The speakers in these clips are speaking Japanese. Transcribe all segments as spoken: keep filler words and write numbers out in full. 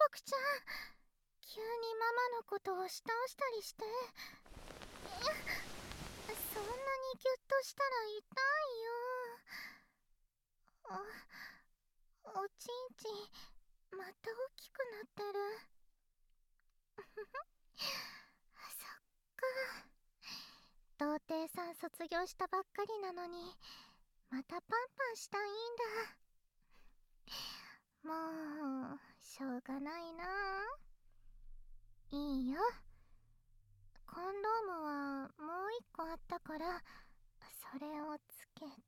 僕ちゃん、急にママのことを押し倒したりして。そんなにギュッとしたら痛いよ。お、おちんちんまた大きくなってる。そっか、童貞さん卒業したばっかりなのにまたパンパンしたいんだ。もうしょうがないな。いいよ、コンドームはもう一個あったからそれをつけて。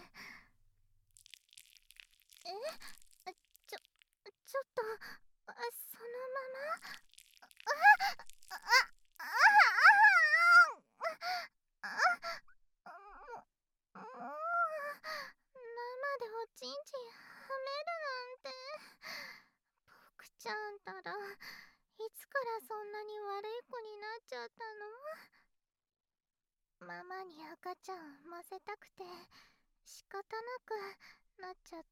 え、ちょ、ちょっと、そのまま。あああああああももう生でおちんちんはめるなんて。僕ちゃんたらいつからそんなに悪い子になっちゃったの？ママに赤ちゃん産ませたくて仕方なくなっちゃった。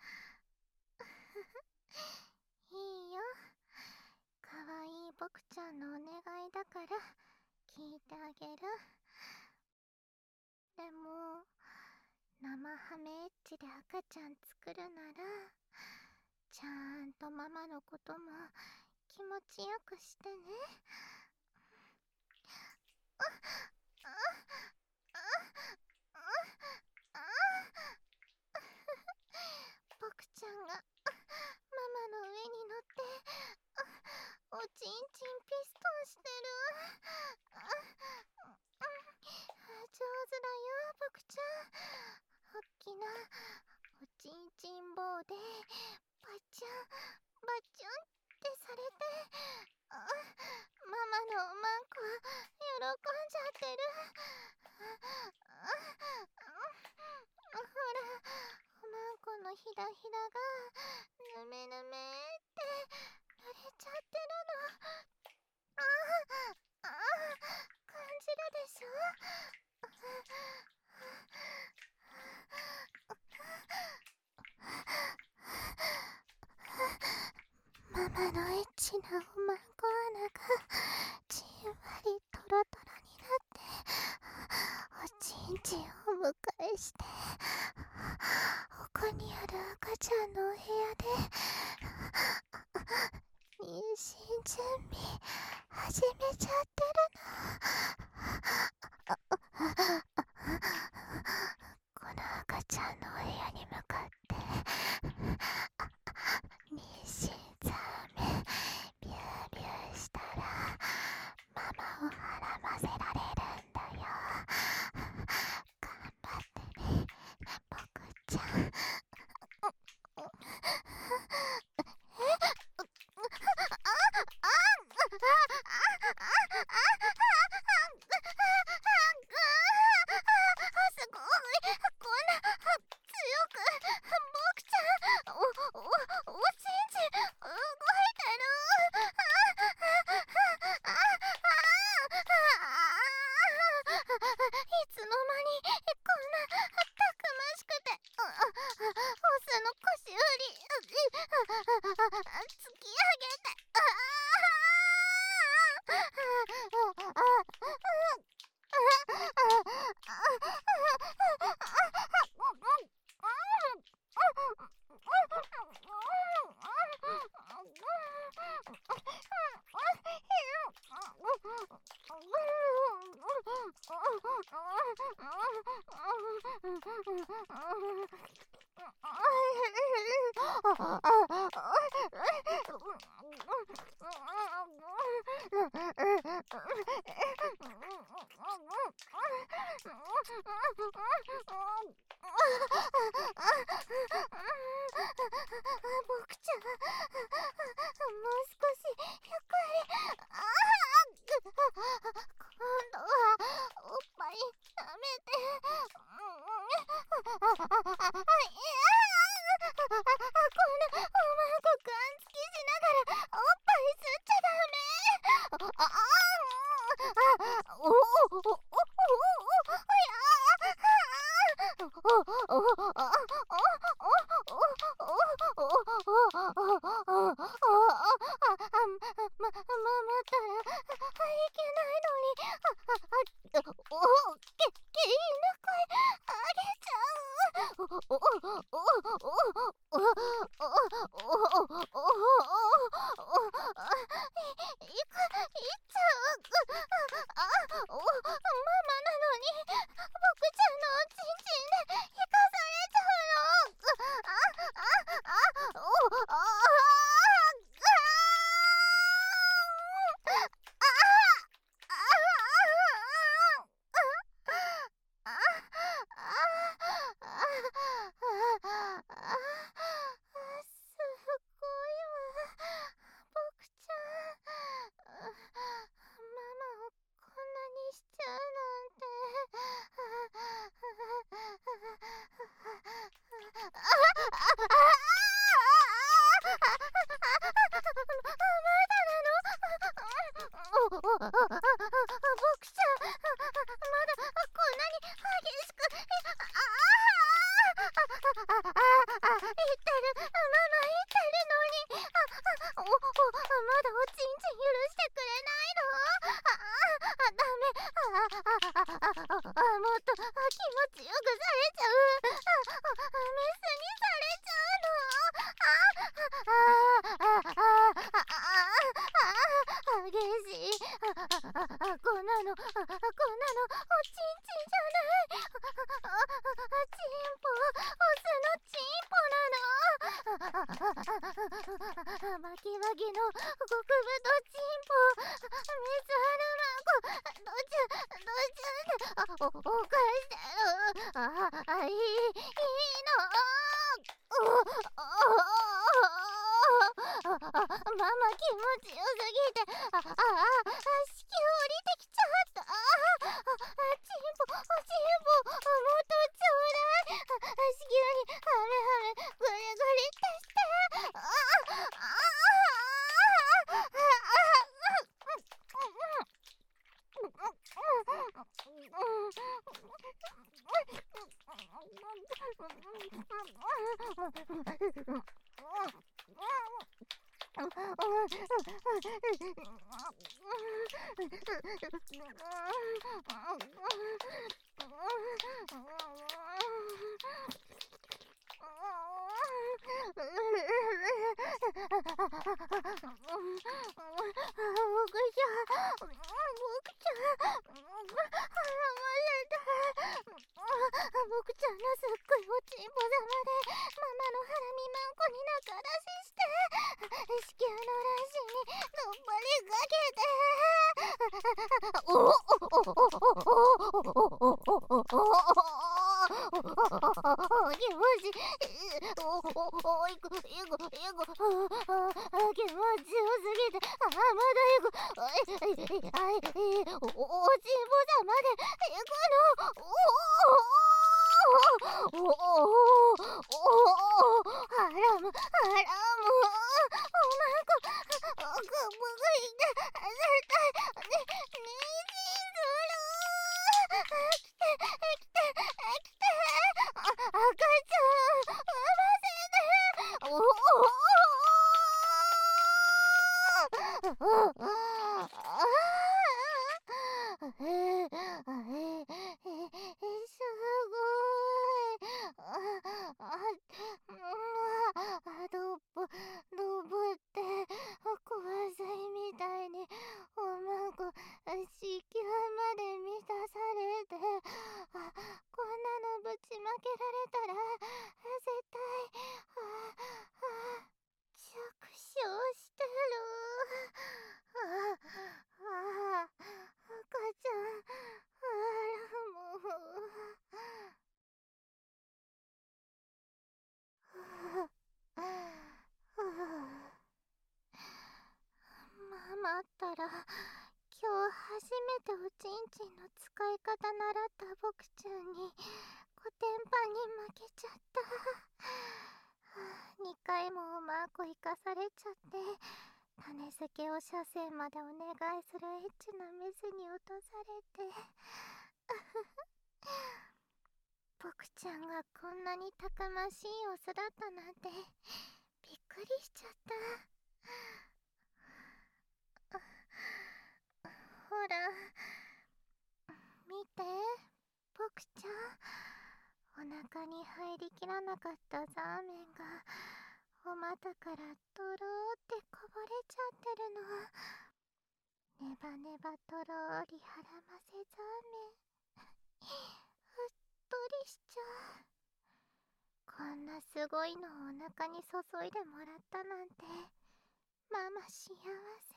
いいよ、かわいい僕ちゃんのお願いだから聞いてあげる。でも生ハメエッチで赤ちゃん作るならちゃんとママのことも気持ちよくしてね。ああああああ僕ちゃんがママの上に乗っておちんちんピストンしてる。上手だよ僕ちゃん。おっきなおちんちん棒でバチュンバチュンってされて、ママのおまんこ喜んじゃってる。ほら、おまんこのひらひらがぬめぬめって濡れちゃってるの。ああ、ああ、感じるでしょ。ママのエッチなおまんこ穴がじんわりトロトロになっておちんちんを迎えして、ここにある赤ちゃんのお部屋で妊娠準備始めちゃってるの。この赤ちゃんのお部屋に向かって妊娠ザーメンビュービューしたらママをはらませられるんだよ。頑張ってね僕ちゃん。すごい、こんな強く僕ちゃん、お、お、おちんちん動いてる。いつの間にこんなたくましくて、オスの腰振り突き上げて、僕ちゃん、もう少しゆっくり。今度はおっぱい舐めて。こんなおまんこガンつきしながらおっぱい吸っちゃダメ。ああおおおおおおや車線までお願いするエッチなメスに落とされて僕ちゃんがこんなにたくましいオスだったなんてびっくりしちゃった。ほら見て、僕ちゃんお腹に入りきらなかったザーメンがお股からとろーってこぼれちゃってるの。ネバネバとろーりはらませザーメン。うっとりしちゃう。こんなすごいのをお腹に注いでもらったなんてママ幸せ。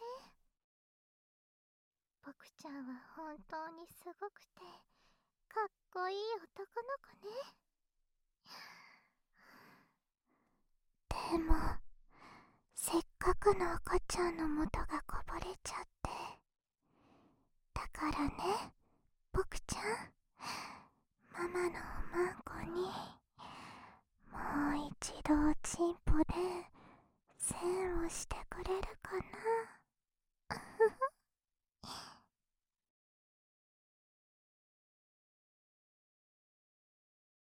僕ちゃんは本当にすごくてかっこいい男の子ね。でもせっかくの赤ちゃんの元がこぼれちゃって、だからね、僕ちゃん、ママのおまんこにもう一度おちんぽで栓をしてくれるかな。